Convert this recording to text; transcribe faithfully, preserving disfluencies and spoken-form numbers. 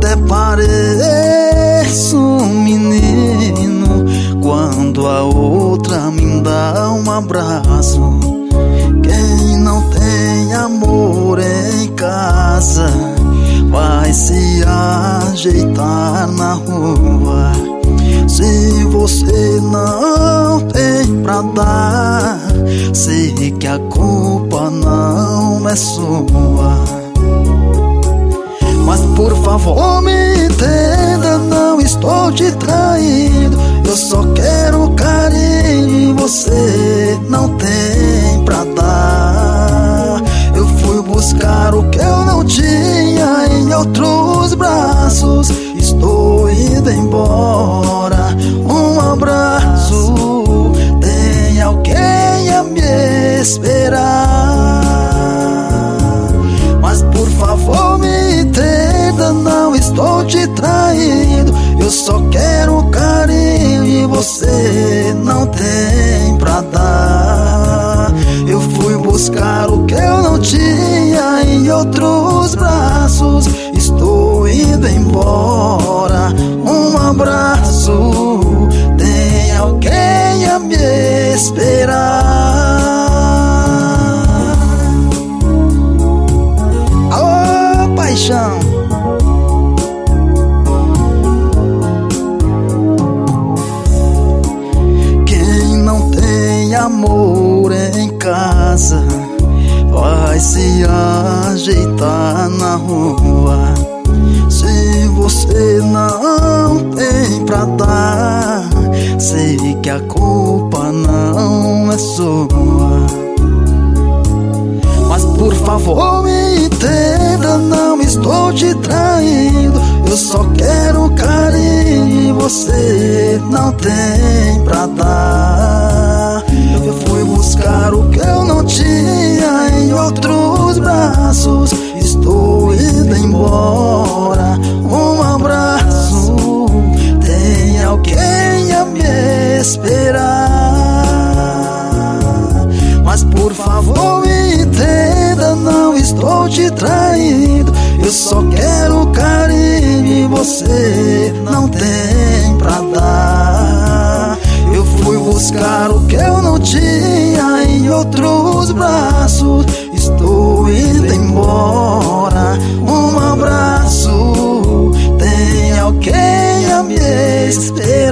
até pareço um menino quando a outra me dá um abraço. Quem não tem amor em casa vai se ajeitar na rua. Se você não tem pra dar, sei que a culpa não é sua. Mas por favor me entenda, não estou te traindo. Eu só quero carinho e você não tem pra dar. Eu fui buscar o que eu não tinha em outros braços. Estou indo embora, um abraço. Tem alguém a me esperar. Mas por favor me entenda, não estou te traindo. Eu só quero carinho e você não tem pra dar. Eu fui buscar o que eu não tinha em outros braços. Estou indo embora, um abraço. Tem alguém a me esperar. Alô, paixão. Quem não tem amor em casa vai se ajeitar na rua. Se você não tem pra dar, sei que a culpa não é sua. Mas por favor me entenda, não estou te traindo. Eu só quero carinho e você não tem pra dar. Eu fui buscar o que eu não tinha em outros braços. Estou indo embora, um abraço. Tem alguém a me esperar. Mas por favor me entenda, não estou te traindo. Eu só quero carinho e você não tem pra dar. Eu fui buscar o que eu não tinha em outros braços. Estou indo embora, um abraço. Tem alguém a me esperar.